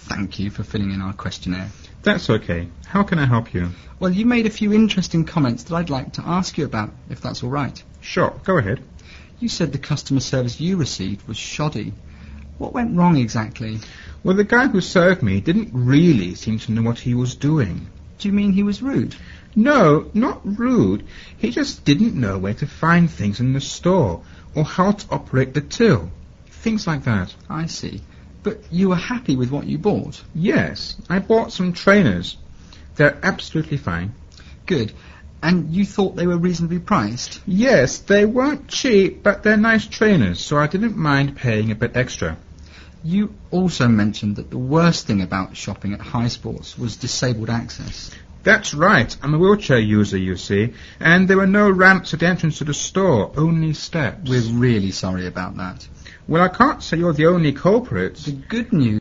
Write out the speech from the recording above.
Thank you for filling in our questionnaire. That's okay. How can I help you? Well, you made a few interesting comments that I'd like to ask you about, if that's all right. Sure, go ahead. You said the customer service you received was shoddy. What went wrong exactly? Well, the guy who served me didn't really seem to know what he was doing. Do you mean he was rude? No, not rude. He just didn't know where to find things in the store, or how to operate the till. Things like that. I see. But you were happy with what you bought? Yes, I bought some trainers. They're absolutely fine. Good. And you thought they were reasonably priced? Yes, they weren't cheap, but they're nice trainers, so I didn't mind paying a bit extra. You also mentioned that the worst thing about shopping at High Sports was disabled access. That's right. I'm a wheelchair user, you see, and there were no ramps at the entrance to the store, only steps. We're really sorry about that. Well, I can't say you're the only culprit. The good news